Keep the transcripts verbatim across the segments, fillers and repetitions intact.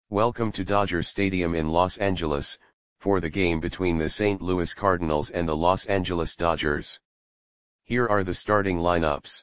Welcome to Dodger Stadium in Los Angeles, for the game between the Saint Louis Cardinals and the Los Angeles Dodgers. Here are the starting lineups.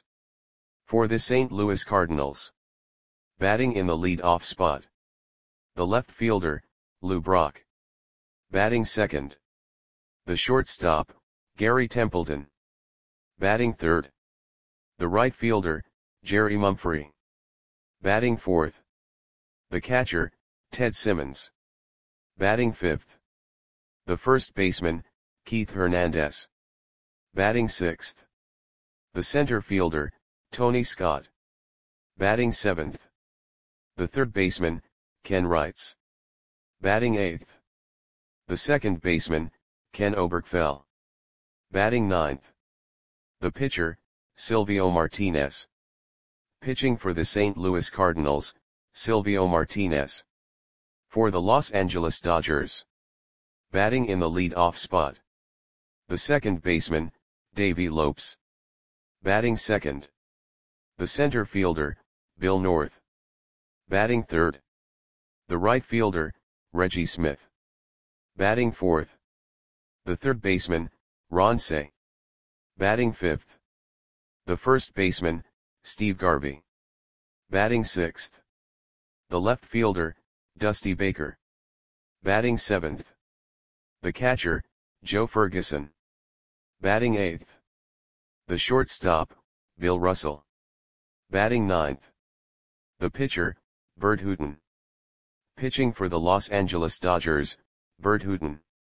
For the Saint Louis Cardinals. Batting in the lead-off spot. The left fielder, Lou Brock. Batting second. The shortstop, Gary Templeton. Batting third. The right fielder, Jerry Mumphrey. Batting fourth. The catcher, Ted Simmons. Batting fifth. The first baseman, Keith Hernandez. Batting sixth. The center fielder, Tony Scott. Batting seventh. The third baseman, Ken Wrights. Batting eighth. The second baseman, Ken Oberkfell. Batting ninth. The pitcher, Silvio Martinez. Pitching for the Saint Louis Cardinals, Silvio Martinez. For the Los Angeles Dodgers. Batting in the lead-off spot. The second baseman, Davey Lopes. Batting second. The center fielder, Bill North. Batting third. The right fielder, Reggie Smith. Batting fourth. The third baseman, Ron Cey. Batting fifth. The first baseman, Steve Garvey. Batting sixth. The left fielder, Dusty Baker. Batting seventh. The catcher, Joe Ferguson. Batting eighth. The shortstop, Bill Russell. Batting ninth. The pitcher, Bert Hooton. Pitching for the Los Angeles Dodgers, Bert Hooton.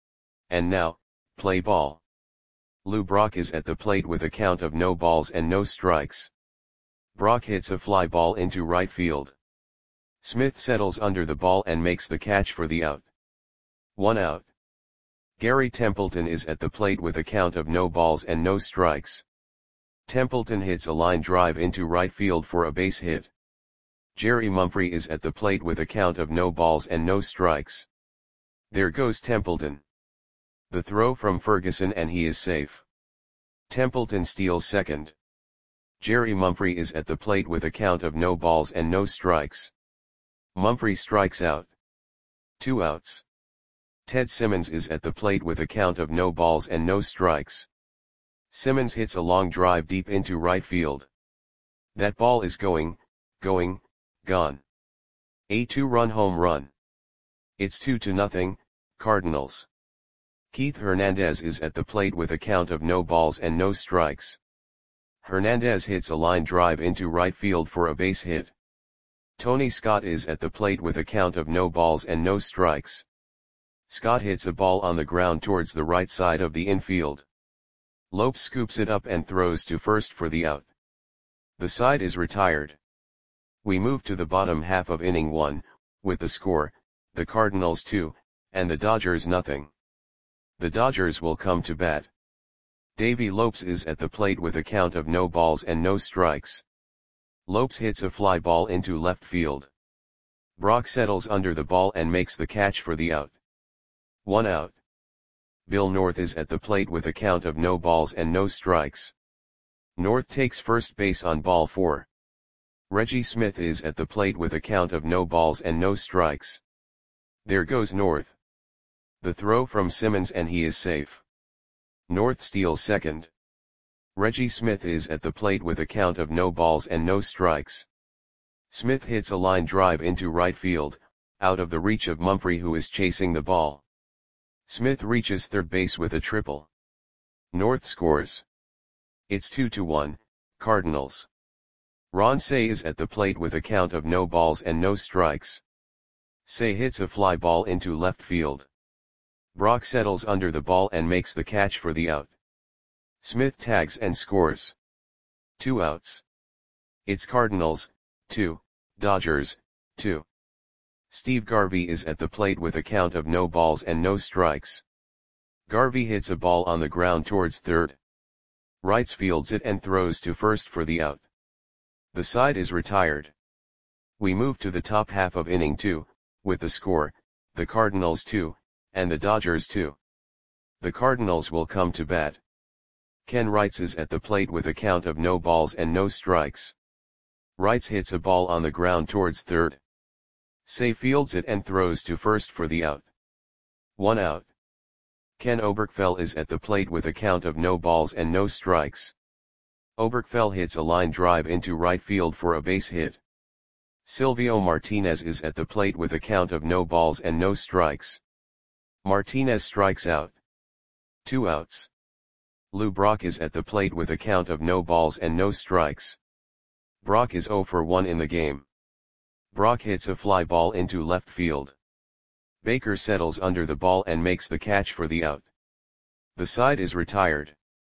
And now, play ball. Lou Brock is at the plate with a count of no balls and no strikes. Brock hits a fly ball into right field. Smith settles under the ball and makes the catch for the out. One out. Gary Templeton is at the plate with a count of no balls and no strikes. Templeton hits a line drive into right field for a base hit. Jerry Mumphrey is at the plate with a count of no balls and no strikes. There goes Templeton. The throw from Ferguson and he is safe. Templeton steals second. Jerry Mumphrey is at the plate with a count of no balls and no strikes. Mumphrey strikes out. Two outs. Ted Simmons is at the plate with a count of no balls and no strikes. Simmons hits a long drive deep into right field. That ball is going, going, gone. A two-run home run. It's two to nothing, Cardinals. Keith Hernandez is at the plate with a count of no balls and no strikes. Hernandez hits a line drive into right field for a base hit. Tony Scott is at the plate with a count of no balls and no strikes. Scott hits a ball on the ground towards the right side of the infield. Lopes scoops it up and throws to first for the out. The side is retired. We move to the bottom half of inning one, with the score, the Cardinals two, and the Dodgers nothing. The Dodgers will come to bat. Davey Lopes is at the plate with a count of no balls and no strikes. Lopes hits a fly ball into left field. Brock settles under the ball and makes the catch for the out. One out. Bill North is at the plate with a count of no balls and no strikes. North takes first base on ball four. Reggie Smith is at the plate with a count of no balls and no strikes. There goes North. The throw from Simmons and he is safe. North steals second. Reggie Smith is at the plate with a count of no balls and no strikes. Smith hits a line drive into right field, out of the reach of Mumphrey who is chasing the ball. Smith reaches third base with a triple. North scores. It's two to one, Cardinals. Ron Cey is at the plate with a count of no balls and no strikes. Cey hits a fly ball into left field. Brock settles under the ball and makes the catch for the out. Smith tags and scores. Two outs. It's Cardinals, two, Dodgers, two. Steve Garvey is at the plate with a count of no balls and no strikes. Garvey hits a ball on the ground towards third. Wrights fields it and throws to first for the out. The side is retired. We move to the top half of inning two, with the score, the Cardinals two, and the Dodgers two. The Cardinals will come to bat. Ken Wrights is at the plate with a count of no balls and no strikes. Wrights hits a ball on the ground towards third. Say fields it and throws to first for the out. One out. Ken Oberkfell is at the plate with a count of no balls and no strikes. Oberkfell hits a line drive into right field for a base hit. Silvio Martinez is at the plate with a count of no balls and no strikes. Martinez strikes out. Two outs. Lou Brock is at the plate with a count of no balls and no strikes. Brock is oh for one in the game. Brock hits a fly ball into left field. Baker settles under the ball and makes the catch for the out. The side is retired.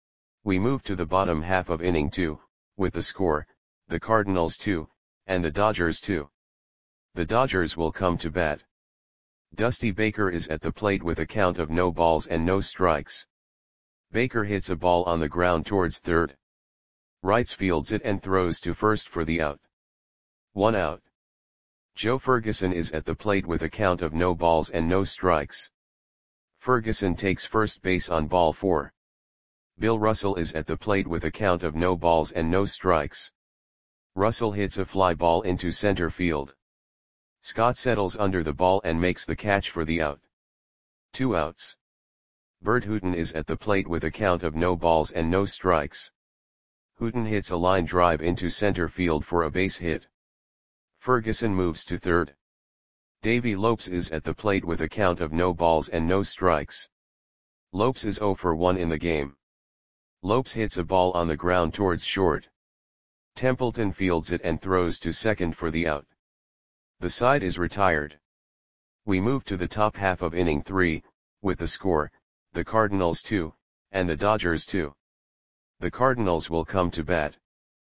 We move to the bottom half of inning two, with the score, the Cardinals two, and the Dodgers two. The Dodgers will come to bat. Dusty Baker is at the plate with a count of no balls and no strikes. Baker hits a ball on the ground towards third. Wrights fields it and throws to first for the out. One out. Joe Ferguson is at the plate with a count of no balls and no strikes. Ferguson takes first base on ball four. Bill Russell is at the plate with a count of no balls and no strikes. Russell hits a fly ball into center field. Scott settles under the ball and makes the catch for the out. Two outs. Bert Hooton is at the plate with a count of no balls and no strikes. Hooton hits a line drive into center field for a base hit. Ferguson moves to third. Davey Lopes is at the plate with a count of no balls and no strikes. Lopes is oh for one in the game. Lopes hits a ball on the ground towards short. Templeton fields it and throws to second for the out. The side is retired. We move to the top half of inning three, with the score, the Cardinals two, and the Dodgers two. The Cardinals will come to bat.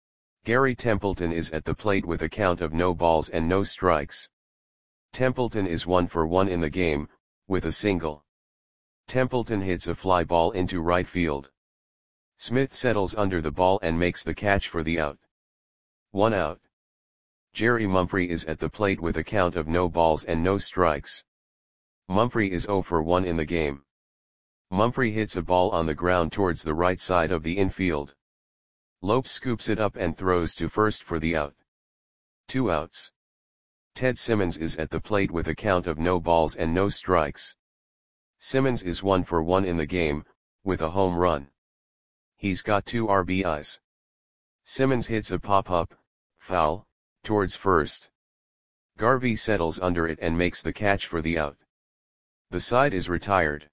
Gary Templeton is at the plate with a count of no balls and no strikes. Templeton is one for one in the game, with a single. Templeton hits a fly ball into right field. Smith settles under the ball and makes the catch for the out. One out. Jerry Mumphrey is at the plate with a count of no balls and no strikes. Mumphrey is oh for one in the game. Mumphrey hits a ball on the ground towards the right side of the infield. Lopes scoops it up and throws to first for the out. Two outs. Ted Simmons is at the plate with a count of no balls and no strikes. Simmons is one for one in the game, with a home run. He's got two R B Is. Simmons hits a pop-up, foul, towards first. Garvey settles under it and makes the catch for the out. The side is retired.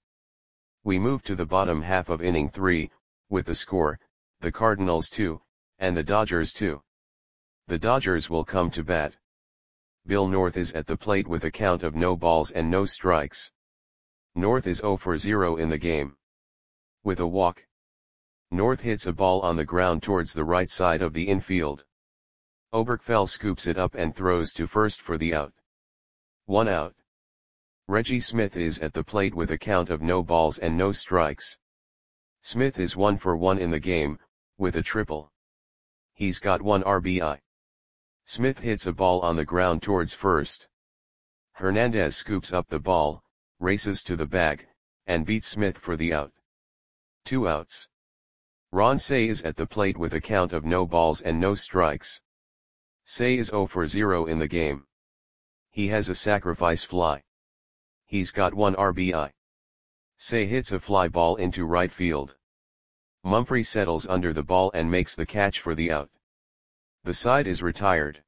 We move to the bottom half of inning three, with the score, the Cardinals two, and the Dodgers two. The Dodgers will come to bat. Bill North is at the plate with a count of no balls and no strikes. North is oh for zero in the game. With a walk. North hits a ball on the ground towards the right side of the infield. Oberkfell scoops it up and throws to first for the out. One out. Reggie Smith is at the plate with a count of no balls and no strikes. Smith is one for one in the game, with a triple. He's got one R B I. Smith hits a ball on the ground towards first. Hernandez scoops up the ball, races to the bag, and beats Smith for the out. Two outs. Ron Cey is at the plate with a count of no balls and no strikes. Cey is oh for zero in the game. He has a sacrifice fly. He's got one R B I. Cey hits a fly ball into right field. Mumphrey settles under the ball and makes the catch for the out. The side is retired.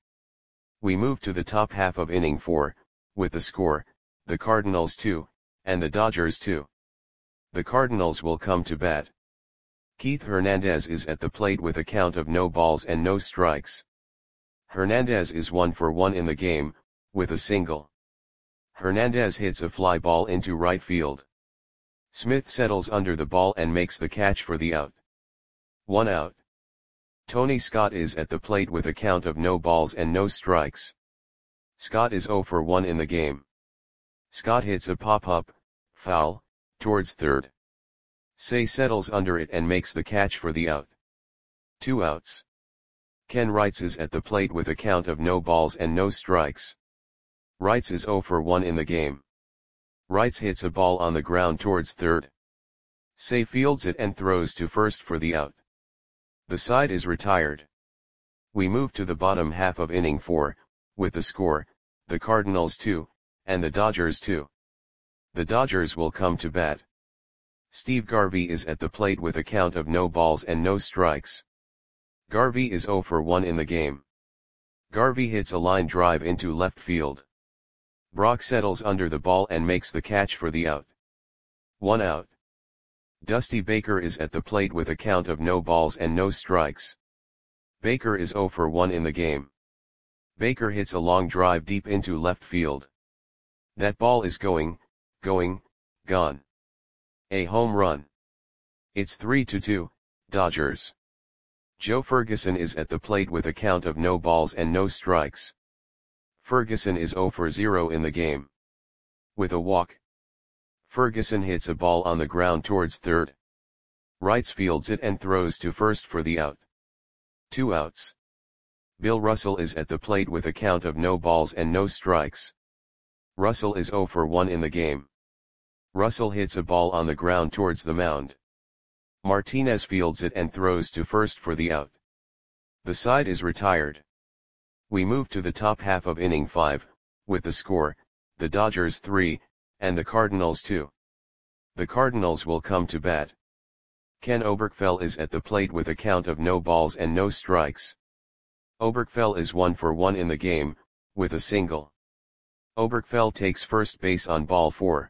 We move to the top half of inning four, with the score, the Cardinals two, and the Dodgers two. The Cardinals will come to bat. Keith Hernandez is at the plate with a count of no balls and no strikes. Hernandez is one for one in the game, with a single. Hernandez hits a fly ball into right field. Smith settles under the ball and makes the catch for the out. One out. Tony Scott is at the plate with a count of no balls and no strikes. Scott is oh for one in the game. Scott hits a pop-up, foul, towards third. Cey settles under it and makes the catch for the out. Two outs. Ken Wrights is at the plate with a count of no balls and no strikes. Wrights is oh for one in the game. Wrights hits a ball on the ground towards third. Cey fields it and throws to first for the out. The side is retired. We move to the bottom half of inning four, with the score, the Cardinals two, and the Dodgers two. The Dodgers will come to bat. Steve Garvey is at the plate with a count of no balls and no strikes. Garvey is zero for one in the game. Garvey hits a line drive into left field. Brock settles under the ball and makes the catch for the out. One out. Dusty Baker is at the plate with a count of no balls and no strikes. Baker is zero for one in the game. Baker hits a long drive deep into left field. That ball is going, going, gone. A home run. It's three to two, Dodgers. Joe Ferguson is at the plate with a count of no balls and no strikes. Ferguson is zero for zero in the game. With a walk. Ferguson hits a ball on the ground towards third. Wrights fields it and throws to first for the out. Two outs. Bill Russell is at the plate with a count of no balls and no strikes. Russell is zero for one in the game. Russell hits a ball on the ground towards the mound. Martinez fields it and throws to first for the out. The side is retired. We move to the top half of inning five, with the score, the Dodgers three, and the Cardinals two. The Cardinals will come to bat. Ken Oberkfell is at the plate with a count of no balls and no strikes. Oberkfell is one for one in the game, with a single. Oberkfell takes first base on ball four.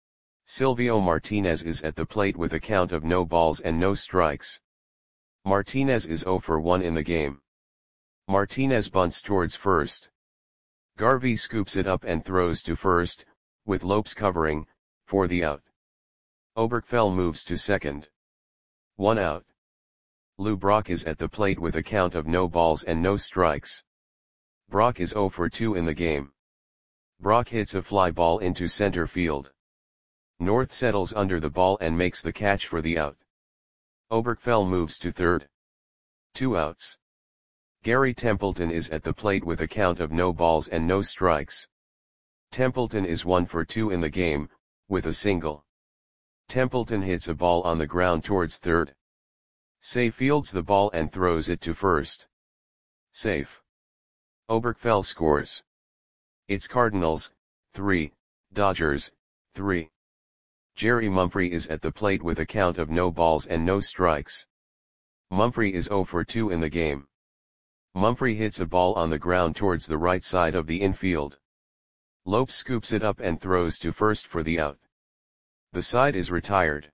Silvio Martinez is at the plate with a count of no balls and no strikes. Martinez is zero for one in the game. Martinez bunts towards first. Garvey scoops it up and throws to first, with Lopes covering, for the out. Oberkfell moves to second. One out. Lou Brock is at the plate with a count of no balls and no strikes. Brock is zero for two in the game. Brock hits a fly ball into center field. North settles under the ball and makes the catch for the out. Oberkfell moves to third. Two outs. Gary Templeton is at the plate with a count of no balls and no strikes. Templeton is one for two in the game, with a single. Templeton hits a ball on the ground towards third. Say fields the ball and throws it to first. Safe. Oberkfell scores. It's Cardinals, three, Dodgers, three. Jerry Mumphrey is at the plate with a count of no balls and no strikes. Mumphrey is zero for two in the game. Mumphrey hits a ball on the ground towards the right side of the infield. Lopes scoops it up and throws to first for the out. The side is retired.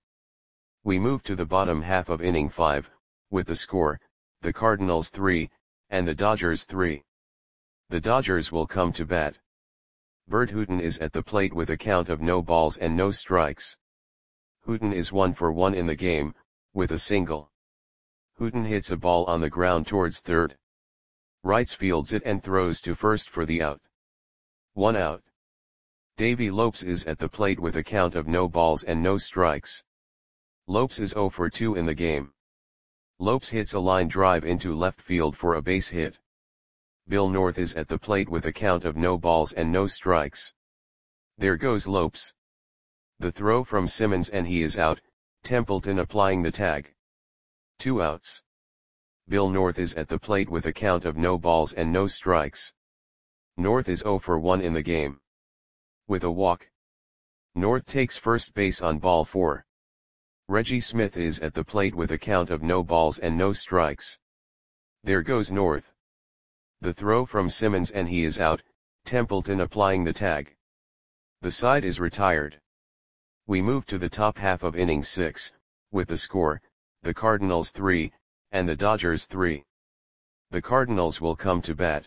We move to the bottom half of inning five, with the score, the Cardinals three, and the Dodgers three. The Dodgers will come to bat. Bert Hooton is at the plate with a count of no balls and no strikes. Hooton is one for one in the game, with a single. Hooton hits a ball on the ground towards third. Wrights fields it and throws to first for the out. One out. Davey Lopes is at the plate with a count of no balls and no strikes. Lopes is zero for two in the game. Lopes hits a line drive into left field for a base hit. Bill North is at the plate with a count of no balls and no strikes. There goes Lopes. The throw from Simmons and he is out, Templeton applying the tag. Two outs. Bill North is at the plate with a count of no balls and no strikes. North is zero for one in the game. With a walk. North takes first base on ball four. Reggie Smith is at the plate with a count of no balls and no strikes. There goes North. The throw from Simmons and he is out, Templeton applying the tag. The side is retired. We move to the top half of inning six, with the score, the Cardinals three, and the Dodgers three. The Cardinals will come to bat.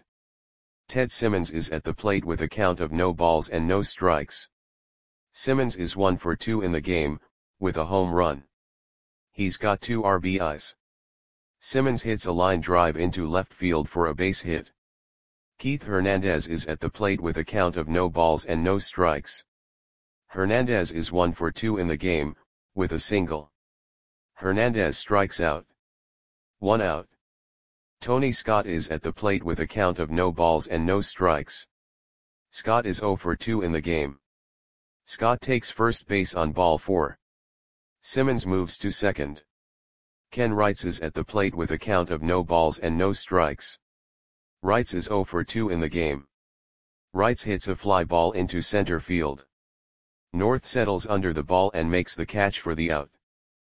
Ted Simmons is at the plate with a count of no balls and no strikes. Simmons is one for two in the game, with a home run. He's got two R B Is. Simmons hits a line drive into left field for a base hit. Keith Hernandez is at the plate with a count of no balls and no strikes. Hernandez is one for two in the game, with a single. Hernandez strikes out. One out. Tony Scott is at the plate with a count of no balls and no strikes. Scott is zero for two in the game. Scott takes first base on ball four. Simmons moves to second. Ken Wrights is at the plate with a count of no balls and no strikes. Wrights is zero for two in the game. Wrights hits a fly ball into center field. North settles under the ball and makes the catch for the out.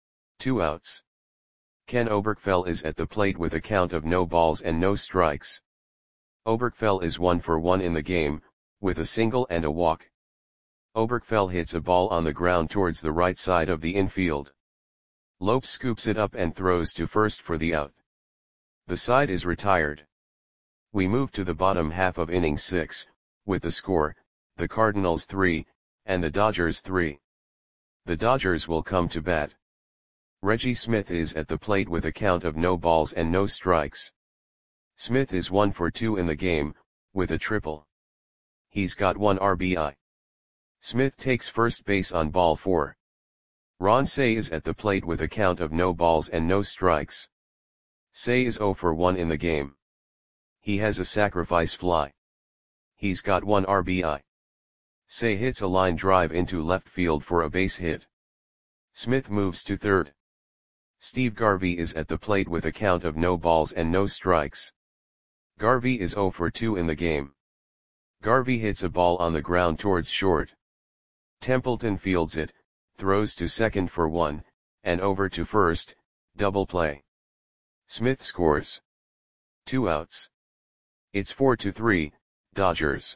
Two outs. Ken Oberkfell is at the plate with a count of no balls and no strikes. Oberkfell is one for one in the game, with a single and a walk. Oberkfell hits a ball on the ground towards the right side of the infield. Lopes scoops it up and throws to first for the out. The side is retired. We move to the bottom half of inning six, with the score, the Cardinals three, and the Dodgers three. The Dodgers will come to bat. Reggie Smith is at the plate with a count of no balls and no strikes. Smith is one for two in the game, with a triple. He's got one R B I. Smith takes first base on ball four. Ron Cey is at the plate with a count of no balls and no strikes. Cey is zero for one in the game. He has a sacrifice fly. He's got one R B I. Cey hits a line drive into left field for a base hit. Smith moves to third. Steve Garvey is at the plate with a count of no balls and no strikes. Garvey is zero for two in the game. Garvey hits a ball on the ground towards short. Templeton fields it, throws to second for one, and over to first, double play. Smith scores. Two outs. It's four to three, Dodgers.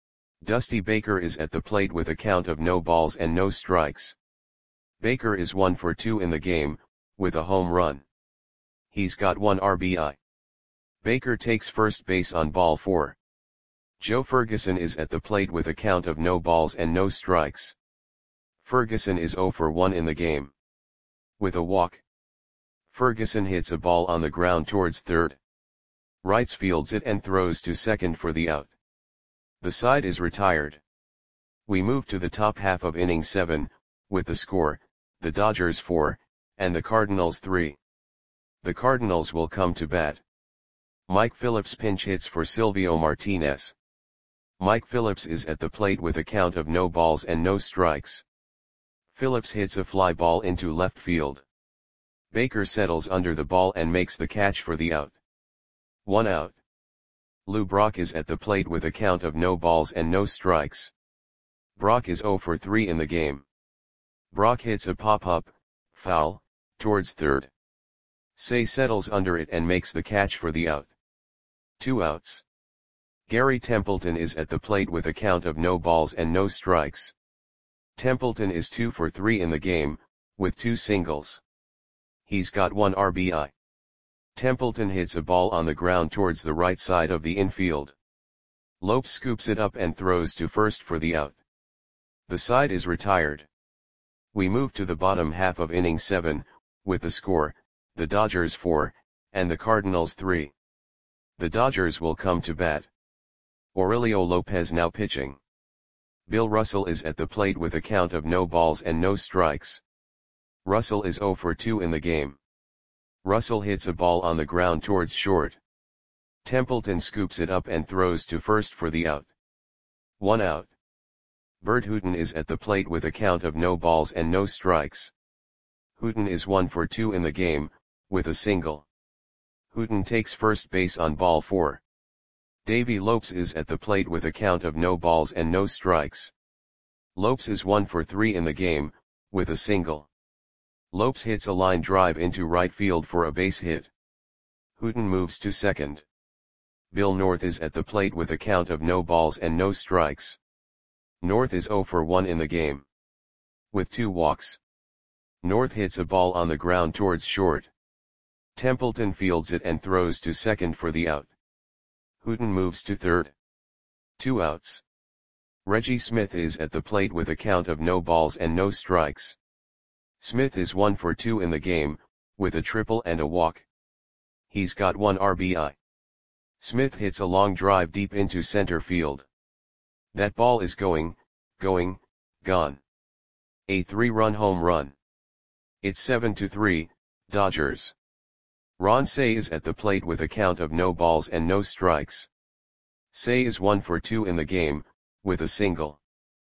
Dusty Baker is at the plate with a count of no balls and no strikes. Baker is one for two in the game, with a home run. He's got one R B I. Baker takes first base on ball four. Joe Ferguson is at the plate with a count of no balls and no strikes. Ferguson is zero for one in the game. With a walk. Ferguson hits a ball on the ground towards third. Wrights fields it and throws to second for the out. The side is retired. We move to the top half of inning seven, with the score, the Dodgers four, and the Cardinals three. The Cardinals will come to bat. Mike Phillips pinch hits for Silvio Martinez. Mike Phillips is at the plate with a count of no balls and no strikes. Phillips hits a fly ball into left field. Baker settles under the ball and makes the catch for the out. One out. Lou Brock is at the plate with a count of no balls and no strikes. Brock is zero for three in the game. Brock hits a pop-up, foul, towards third. Cey settles under it and makes the catch for the out. Two outs. Gary Templeton is at the plate with a count of no balls and no strikes. Templeton is two for three in the game, with two singles. He's got one R B I. Templeton hits a ball on the ground towards the right side of the infield. Lopes scoops it up and throws to first for the out. The side is retired. We move to the bottom half of inning seven, with the score, the Dodgers four, and the Cardinals three. The Dodgers will come to bat. Aurelio Lopez now pitching. Bill Russell is at the plate with a count of no balls and no strikes. Russell is zero for two in the game. Russell hits a ball on the ground towards short. Templeton scoops it up and throws to first for the out. One out. Bert Hooton is at the plate with a count of no balls and no strikes. Hooton is one for two in the game, with a single. Hooton takes first base on ball four. Davey Lopes is at the plate with a count of no balls and no strikes. Lopes is one for three in the game, with a single. Lopes hits a line drive into right field for a base hit. Hooton moves to second. Bill North is at the plate with a count of no balls and no strikes. North is zero for one in the game. With two walks. North hits a ball on the ground towards short. Templeton fields it and throws to second for the out. Hooton moves to third. Two outs. Reggie Smith is at the plate with a count of no balls and no strikes. Smith is one for two in the game, with a triple and a walk. He's got one R B I. Smith hits a long drive deep into center field. That ball is going, going, gone. A three-run home run. It's seven to three, Dodgers. Ron Cey is at the plate with a count of no balls and no strikes. Cey is one for two in the game, with a single.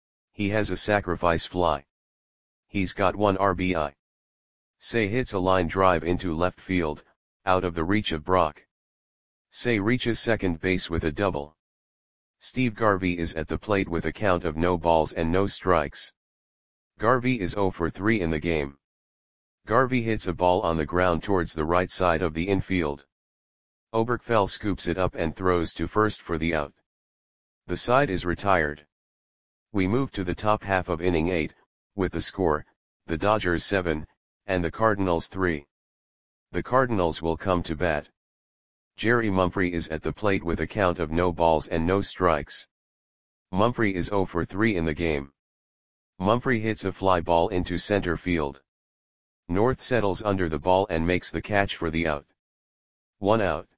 He has a sacrifice fly. He's got one R B I. Cey hits a line drive into left field, out of the reach of Brock. Cey reaches second base with a double. Steve Garvey is at the plate with a count of no balls and no strikes. Garvey is zero for three in the game. Garvey hits a ball on the ground towards the right side of the infield. Oberkfell scoops it up and throws to first for the out. The side is retired. We move to the top half of inning eight, with the score, the Dodgers seven, and the Cardinals three. The Cardinals will come to bat. Jerry Mumphrey is at the plate with a count of no balls and no strikes. Mumphrey is zero for three in the game. Mumphrey hits a fly ball into center field. North settles under the ball and makes the catch for the out. One out.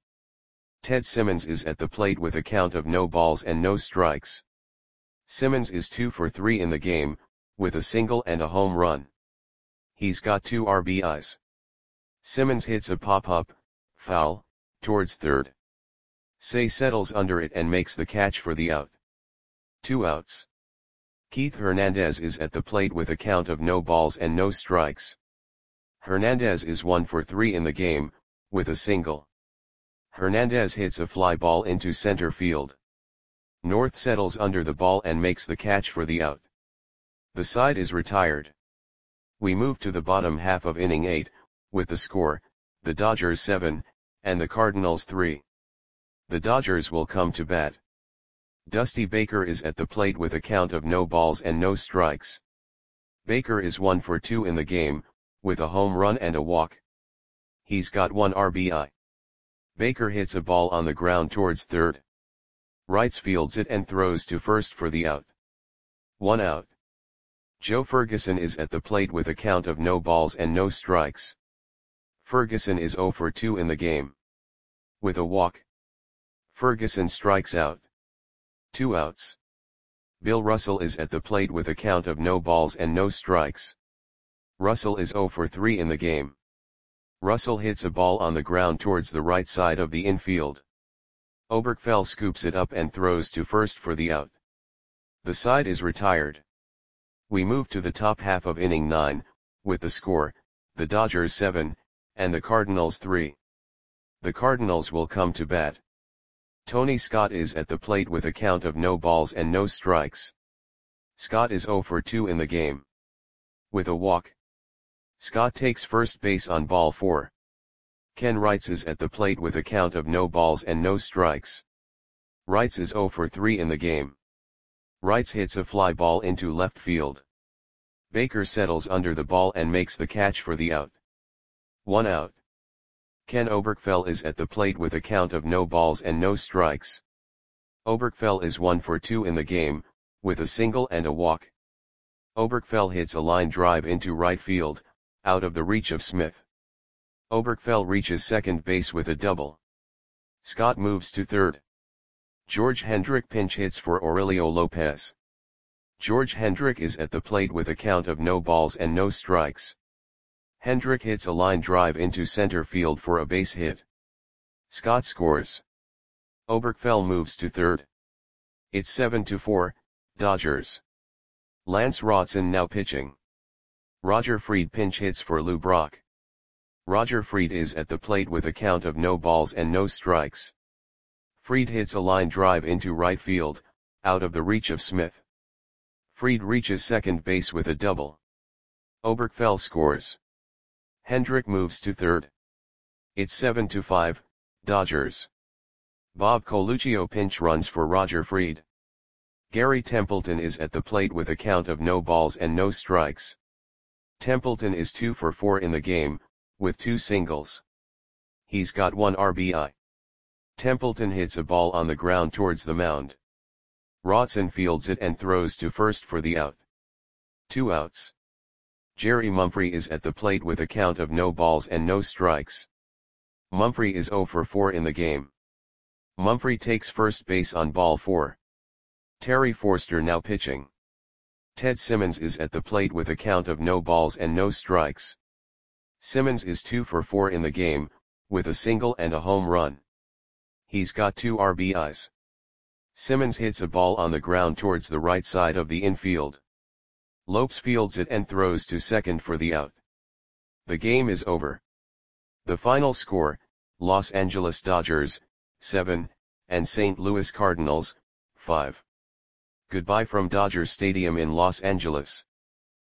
Ted Simmons is at the plate with a count of no balls and no strikes. Simmons is two for three in the game, with a single and a home run. He's got two R B Is. Simmons hits a pop-up, foul, towards third. Say settles under it and makes the catch for the out. Two outs. Keith Hernandez is at the plate with a count of no balls and no strikes. Hernandez is one for three in the game, with a single. Hernandez hits a fly ball into center field. North settles under the ball and makes the catch for the out. The side is retired. We move to the bottom half of inning eight, with the score, the Dodgers seven, and the Cardinals three. The Dodgers will come to bat. Dusty Baker is at the plate with a count of no balls and no strikes. Baker is one for two in the game, with a home run and a walk. He's got one R B I. Baker hits a ball on the ground towards third. Wrights fields it and throws to first for the out. One out. Joe Ferguson is at the plate with a count of no balls and no strikes. Ferguson is zero for two in the game. With a walk. Ferguson strikes out. Two outs. Bill Russell is at the plate with a count of no balls and no strikes. Russell is zero for three in the game. Russell hits a ball on the ground towards the right side of the infield. Oberkfell scoops it up and throws to first for the out. The side is retired. We move to the top half of inning nine, with the score, the Dodgers seven, and the Cardinals three. The Cardinals will come to bat. Tony Scott is at the plate with a count of no balls and no strikes. Scott is zero for two in the game. With a walk. Scott takes first base on ball four. Ken Wrights is at the plate with a count of no balls and no strikes. Wrights is zero for three in the game. Wrights hits a fly ball into left field. Baker settles under the ball and makes the catch for the out. One out. Ken Oberkfell is at the plate with a count of no balls and no strikes. Oberkfell is one for two in the game, with a single and a walk. Oberkfell hits a line drive into right field, out of the reach of Smith. Oberkfell reaches second base with a double. Scott moves to third. George Hendrick pinch hits for Aurelio Lopez. George Hendrick is at the plate with a count of no balls and no strikes. Hendrick hits a line drive into center field for a base hit. Scott scores. Oberkfell moves to third. It's seven to four, Dodgers. Lance Rotson now pitching. Roger Freed pinch hits for Lou Brock. Roger Freed is at the plate with a count of no balls and no strikes. Freed hits a line drive into right field, out of the reach of Smith. Freed reaches second base with a double. Oberkfell scores. Hendrick moves to third. It's seven to five, Dodgers. Bob Coluccio pinch runs for Roger Freed. Gary Templeton is at the plate with a count of no balls and no strikes. Templeton is two for four in the game, with two singles. He's got one R B I. Templeton hits a ball on the ground towards the mound. Rotson fields it and throws to first for the out. Two outs. Jerry Mumphrey is at the plate with a count of no balls and no strikes. Mumphrey is zero for four in the game. Mumphrey takes first base on ball four. Terry Forster now pitching. Ted Simmons is at the plate with a count of no balls and no strikes. Simmons is two for four in the game, with a single and a home run. He's got two R B Is. Simmons hits a ball on the ground towards the right side of the infield. Lopes fields it and throws to second for the out. The game is over. The final score, Los Angeles Dodgers, seven, and Saint Louis Cardinals, five. Goodbye from Dodger Stadium in Los Angeles.